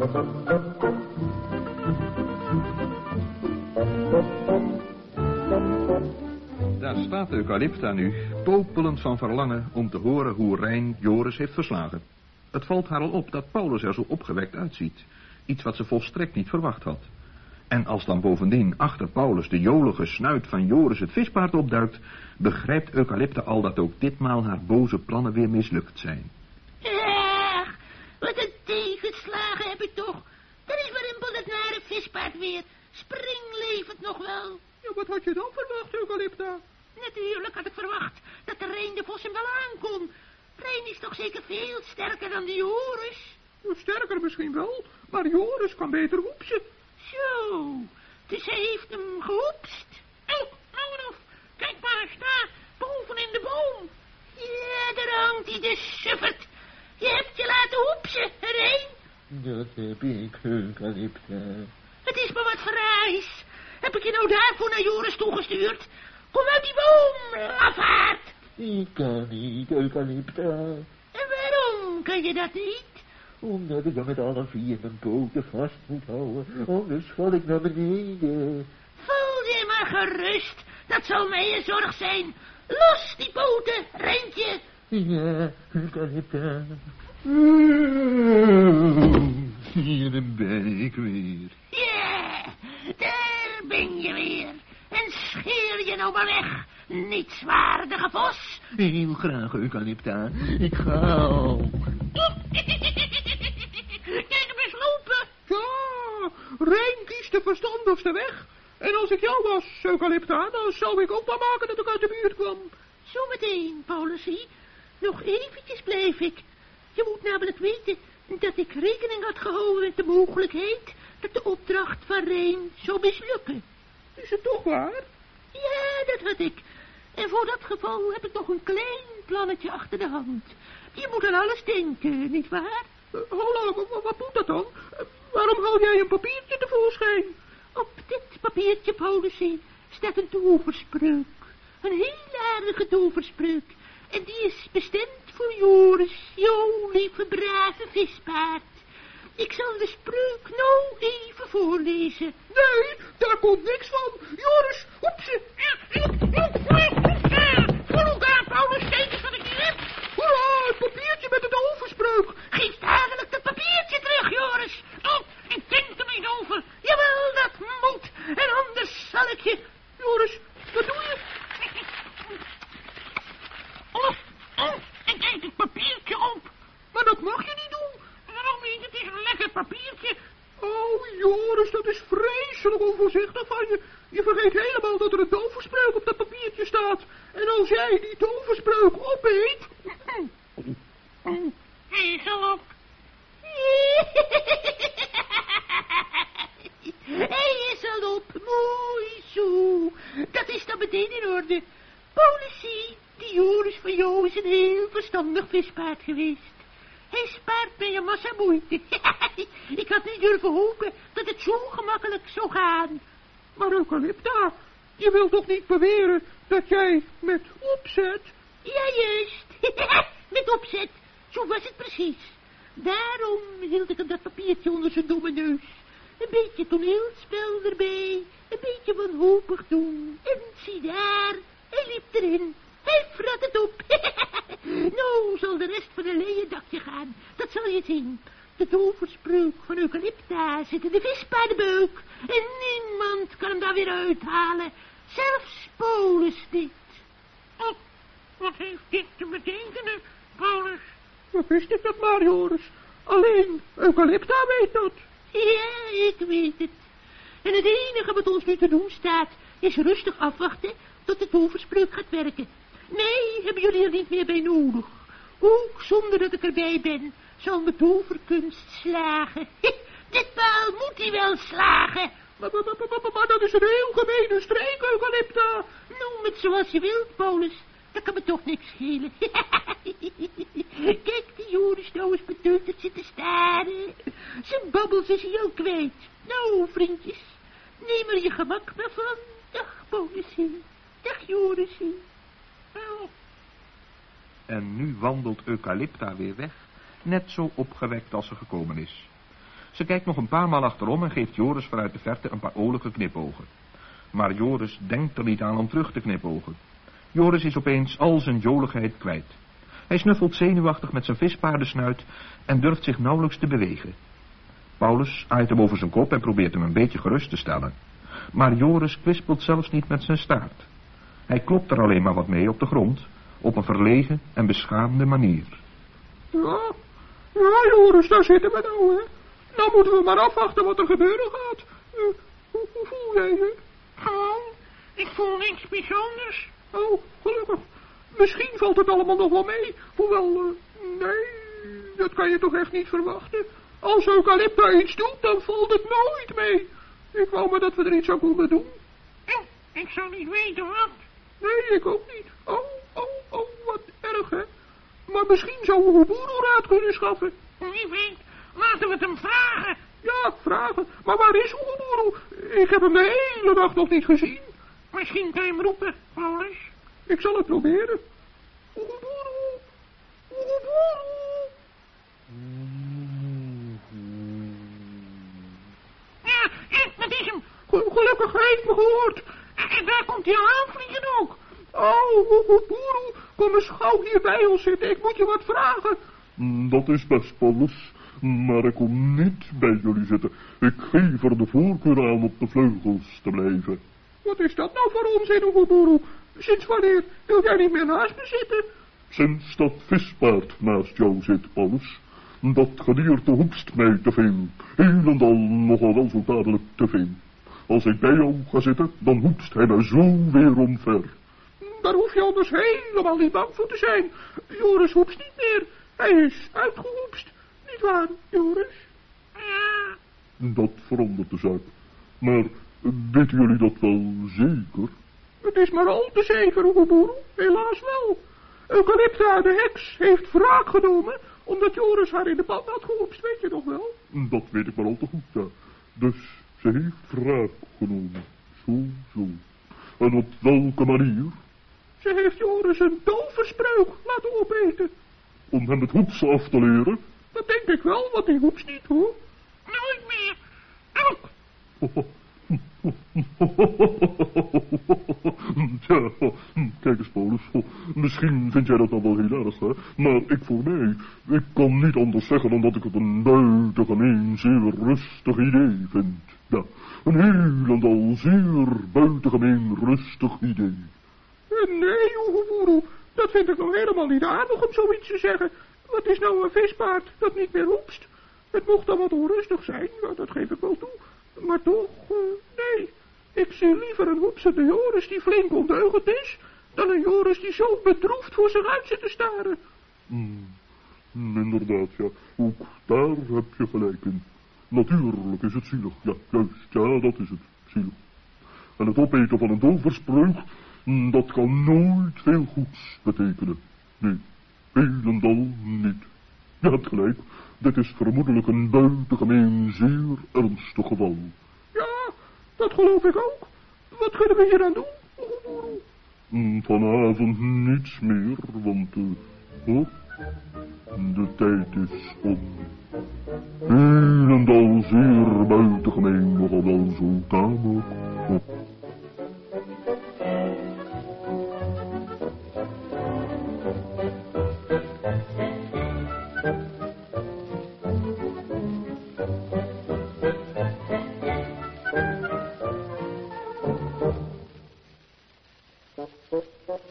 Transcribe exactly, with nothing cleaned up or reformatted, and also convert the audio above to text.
Daar staat Eucalypta nu, popelend van verlangen om te horen hoe Rein Joris heeft verslagen. Het valt haar al op dat Paulus er zo opgewekt uitziet. Iets wat ze volstrekt niet verwacht had. En als dan bovendien achter Paulus de jolige snuit van Joris het vispaard opduikt, begrijpt Eucalypta al dat ook ditmaal haar boze plannen weer mislukt zijn. Ach, wat een tegenslagen heb ik toch. Daar is Warimpel dat nare vispaard weer. Spring levend nog wel. Ja, wat had je dan verwacht, Eucalypta? Natuurlijk had ik verwacht dat de Rein de Vos hem wel aankon. Rein is toch zeker veel sterker dan die Joris? Sterker misschien wel, maar Joris kan beter hoepsen. Zo, dus hij heeft hem gehoepst. Oh, nou en of, kijk maar eens daar, boven in de boom. Ja, daar hangt hij, de suffert. Je hebt je laten hoepsen, Rein. Dat heb ik, Eucalypta. Het is maar wat verraais. Heb ik je nou daarvoor naar Joris toegestuurd? Kom uit die boom, lafaard. Ik kan niet, Eucalypta. En waarom kan je dat niet? Omdat ik dan met alle vier mijn poten vast moet houden, anders val ik naar beneden. Voel je maar gerust, dat zal mij een zorg zijn. Los die poten, Reintje. Ja, Eucalypta. Hier ben ik weer. Ja, daar ben je weer. En scheer je nou maar weg, nietswaardige vos. Heel graag, Eucalypta. Ik ga al. Kijk hem eens lopen. Ja, Rein kiest de verstandigste weg. En als ik jou was, Eucalypta, dan zou ik ook maar maken dat ik uit de buurt kwam. Zometeen, Paulusie. Nog eventjes blijf ik. Je moet namelijk weten dat ik rekening had gehouden met de mogelijkheid dat de opdracht van Rein zou mislukken. Is het toch waar? Ja, dat had ik. En voor dat geval heb ik nog een klein plannetje achter de hand. Je moet aan alles denken, nietwaar? Uh, Hola, wat, wat moet dat dan? Uh, waarom haal jij een papiertje tevoorschijn? Op dit papiertje, Paulusie, staat een toverspreuk. Een heel aardige toverspreuk. En die is bestemd voor Joris, jouw lieve brave vispaard. Ik zal de spreuk nou even voorlezen. Nee, daar komt niks van. Joris, hoepse. Voor elkaar, Paulus, kijk eens wat ik hier heb. Hoera, het papiertje met de toverspreuk. Geef dadelijk dat papiertje terug, Joris. Oh, ik denk er niet over. Jawel, dat moet. En anders zal ik je... Joris, wat doe je? Oh, oh, ik eet het papiertje op. Maar dat mag je niet doen. Waarom niet? Het is een lekker papiertje. Oh, Joris, dat is vreselijk onvoorzichtig van je. Je vergeet helemaal dat er een toverspreuk op dat papiertje staat. En als jij die toverspreuk opeet... Ezel op. Hij is al op. Mooi zo. Dat is dan meteen in orde. Politie, die Joris van jou is een heel verstandig vispaard geweest. Hij spaart mij een massa moeite. Ik had niet durven hopen dat het zo gemakkelijk zou gaan. Maar Eucalypta, je wilt toch niet beweren dat jij met opzet... Ja, juist. Met opzet. Zo was het precies. Daarom hield ik hem dat papiertje onder zijn domme neus. Een beetje toneelspel erbij. Een beetje wanhopig doen. En zie daar, hij liep erin. Hij frat het op. Nou zal de rest van een leien dakje gaan. Dat zal je zien. De toverspreuk van Eucalypta zit in de vispaardenbeuk. En niemand kan hem daar weer uithalen. Zelfs Paulus niet. Oh, wat heeft dit te betekenen, Paulus? Wat wist ik dat maar, Joris? Alleen Eucalypta weet dat. Ja, ik weet het. En het enige wat ons nu te doen staat, is rustig afwachten tot de toverspreuk gaat werken. Nee, hebben jullie er niet meer bij nodig. Ook zonder dat ik erbij ben, zal mijn toverkunst slagen. Ditmaal moet hij wel slagen. Maar, maar, maar, maar, maar dat is een heel gemene streek, Eucalypta. Noem het zoals je wilt, Paulus. Dat kan me toch niks schelen. Kijk, die Joris nou eens beteuterd zitten staren. Zijn babbels is hij al kwijt. Nou, vriendjes, neem er je gemak maar van. Dag, Paulusie. Dag, Jorisie. Oh. En nu wandelt Eucalypta weer weg, net zo opgewekt als ze gekomen is. Ze kijkt nog een paar maal achterom en geeft Joris vanuit de verte een paar olijke knipogen. Maar Joris denkt er niet aan om terug te knipogen. Joris is opeens al zijn joligheid kwijt. Hij snuffelt zenuwachtig met zijn vispaardensnuit en durft zich nauwelijks te bewegen. Paulus aait hem over zijn kop en probeert hem een beetje gerust te stellen. Maar Joris kwispelt zelfs niet met zijn staart. Hij klopt er alleen maar wat mee op de grond, op een verlegen en beschaamde manier. Ja, ja Joris, daar zitten we nou, hè. Nou moeten we maar afwachten wat er gebeuren gaat. Uh, hoe, hoe voel jij je? Gewoon, ik voel niks bijzonders. Oh, gelukkig. Misschien valt het allemaal nog wel mee. Hoewel, uh, nee, dat kan je toch echt niet verwachten. Als Eucalypta iets doet, dan valt het nooit mee. Ik wou maar dat we er iets aan konden doen. Oh, ik zou niet weten wat. Nee, ik ook niet. Oh, oh, oh, wat erg, hè. Maar misschien zou we Oeboeroe raad kunnen schaffen. Wie weet, laten we het hem vragen. Ja, vragen. Maar waar is Oeboeroe? Ik heb hem de hele dag nog niet gezien. Misschien kan je hem roepen, Paulus. Ik zal het proberen. Oeboeroe, Oeboeroe. Ja, eh, dat is hem. Gelukkig hij heeft me gehoord. En daar komt hij al aanvliegen ook. Oh, Oeboeroe, kom eens gauw hier bij ons zitten. Ik moet je wat vragen. Dat is best, Paulus. Maar ik kom niet bij jullie zitten. Ik geef er de voorkeur aan op de vleugels te blijven. Wat is dat nou voor onzin, Oeboeroe? Sinds wanneer wil jij niet meer naast me zitten? Sinds dat vispaard naast jou zit, Paulus. Dat gedierte hoepst mij te veel. Helemaal nogal wel zo dadelijk te veel. Als ik bij jou ga zitten, dan hoepst hij mij zo weer omver. Daar hoef je anders helemaal niet bang voor te zijn. Joris hoepst niet meer. Hij is uitgehoepst. Niet waar, Joris? Ja. Dat verandert de zaak. Maar weten jullie dat wel zeker? Het is maar al te zeker, Oeboeroe. Helaas wel. Eucalypta, de heks, heeft wraak genomen, omdat Joris haar in de pan had gehoepst, weet je nog wel? Dat weet ik maar al te goed, ja. Dus ze heeft wraak genomen. Zo, zo. En op welke manier? Ze heeft Joris een toverspreuk laten opeten. Om hem het hoepsen af te leren? Dat denk ik wel, want die hoepst niet, hoor. Nooit meer. Ook. Tja, kijk eens, Paulus. Misschien vind jij dat nou wel heel erg, hè? Maar ik voor mij, ik kan niet anders zeggen dan dat ik het een buitengemeen zeer rustig idee vind. Ja, een heel en al zeer buitengemeen rustig idee. Nee, Oeboeroe, dat vind ik nog helemaal niet aardig om zoiets te zeggen. Wat is nou een vispaard dat niet meer hoepst? Het mocht dan wat onrustig zijn, ja, dat geef ik wel toe. Maar toch, uh, nee. Ik zie liever een hoepsende Joris die flink ondeugend is, dan een Joris die zo bedroefd voor zich uit zit te staren. Hmm, inderdaad, ja. Ook daar heb je gelijk in. Natuurlijk is het zielig, ja, juist, ja, dat is het, zielig. En het opeten van een toverspreuk, dat kan nooit veel goeds betekenen. Nee, helemaal niet. Je hebt gelijk, dit is vermoedelijk een buitengemeen zeer ernstig geval. Ja, dat geloof ik ook. Wat kunnen we hier aan doen, Oeboeroe? Vanavond niets meer, want uh, oh, de tijd is om. Helemaal zeer buitengemeen, nogal wel zo tamelijk. Oh. Thank you.